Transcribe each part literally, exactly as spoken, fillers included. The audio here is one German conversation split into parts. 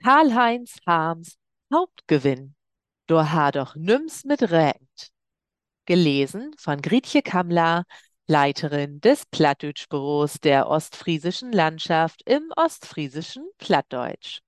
Karl-Heinz Harms Hauptgewinn. Du ha doch nüms mit räkend. Gelesen von Grietje Kammler, Leiterin des Plattdeutsch-Büros der ostfriesischen Landschaft im ostfriesischen Plattdeutsch.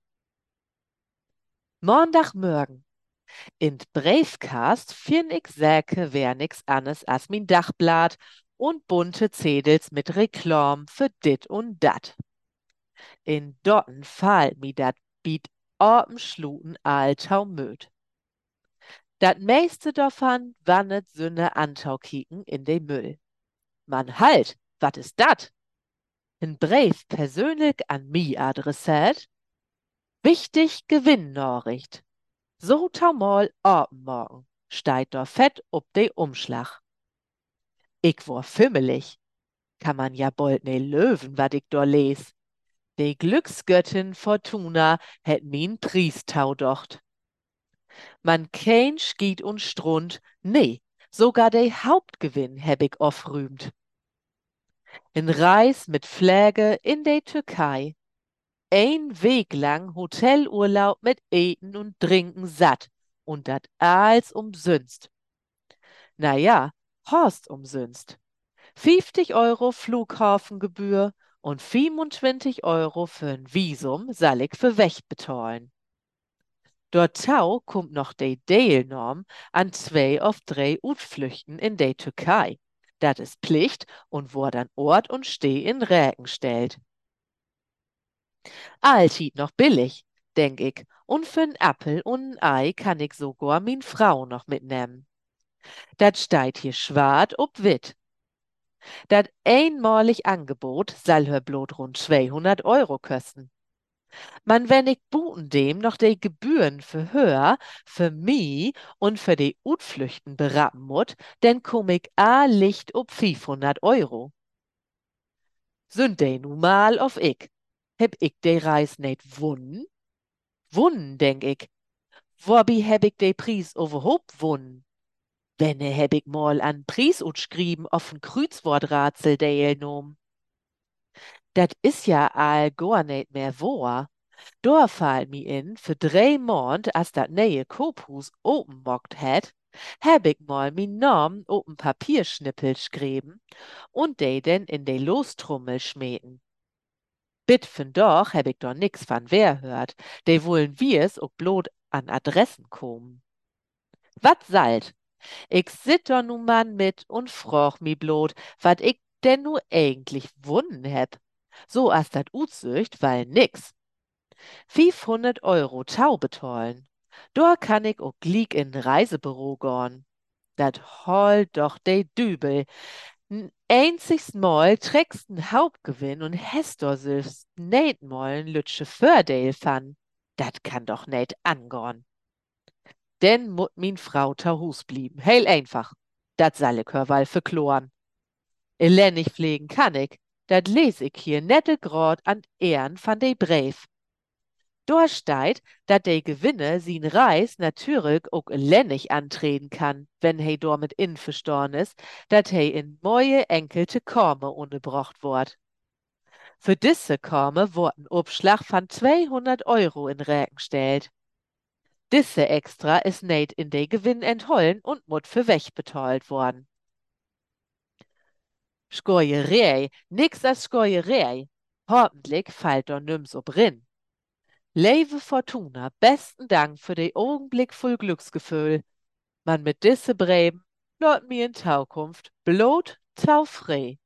Montagmorgen. In d Briefkast finn ich säke wär nix annes as min Dachblatt und bunte Zedels mit Reklam für dit und dat. In Dotten fallt mi dat biet open Schluten altau möd. Dat meiste davon wannet sünne Antau kieken in de Müll. Man halt, wat is dat? Ein Brief persönlich an mi adressiert. Wichtig Gewinnnachricht. So taumal open morgen, steigt da fett ob de Umschlag. Ich war fimmelig. Kann man ja bald ne löwen, wat ich da les. De Glücksgöttin Fortuna het min Priestau docht. Man kein Schied und Strund, nee, sogar de Hauptgewinn heb ich aufrühmt. In Reis mit Pflege in de Türkei. Ein Weg lang Hotelurlaub mit Eten und Trinken satt und dat als umsünst. Na ja, Horst umsünst. fünfzig Euro Flughafengebühr und fünfundzwanzig Euro für'n Visum sall ich für weg betalen. Dort tau kommt noch de Deelnorm an zwei auf drei Utflüchten in de Türkei. Dat is Pflicht und wo dann Ort und Steh in Räken stellt. Alltied noch billig, denk ich, und für'n Appel und 'n Ei kann ich sogar min Frau noch mitnehmen. Dat steit hier schwarz ob witt. Dat einmalig Angebot sall hör blot rund zweihundert Euro kosten. Man wenn ich buten dem noch de Gebühren für hör, für mi und für de Utflüchten berappen mut, denn komm ich a Licht ob fünfhundert Euro. Sünd de nu mal auf ich. Heb ich de Reis net wunnen? Wunnen, denk ich. Wobei heb ich de Pries overhoop wunnen? Wenne heb ich mal an Pries utschrieben auf'n Kreuzworträtsel deelnom. Dat is ja all gar net mehr wahr. Da fall mi in, für drei Mond, as dat neue Kophus openmockt het, heb ich mal min Namen open Papierschnippel schrieben und de denn in de Lostrommel schmeten. Bit von doch heb ich doch nix van wer hört, de wollen wir's ook blot an Adressen kommen. Wat sallt? Ich sit doch nu man mit und froch mi blot, wat ich denn nu eigentlich wunnen heb. So as dat utsücht, weil nix. fünfhundert Euro Tau betollen. Da kann ich auch glieg in Reisebüro gorn. Dat hol doch de Dübel. N einzigs Mal trägst n Hauptgewinn und hast do selbst net mal n lütsche Fördeel fan. Dat kann doch net angorn. Denn mut min Frau ta Hus blieben. Heil einfach. Dat sall ich hör wall verkloren. Elennig pflegen kann ich. Dat les ich hier nette grad an Ehren van de Brief. Da steht, dat de Gewinne sin Reis natürlich auch elennig antreten kann, wenn he damit inverstorn is, dat he in moje enkelte Korme unterbrocht wort. Für disse Korme wordt ein Obschlag von zweihundert Euro in Räken stellt. Disse extra is net in de Gewinn enthollen und mut für weg betalt worden. Schorjerei, nix als Schorjerei. Hoffentlich fallt do nüms ob rin. Lieve Fortuna, besten Dank für den Augenblick voll Glücksgefühl. Man mit disse Breben, lot mir in Taukunft, blot taufrei.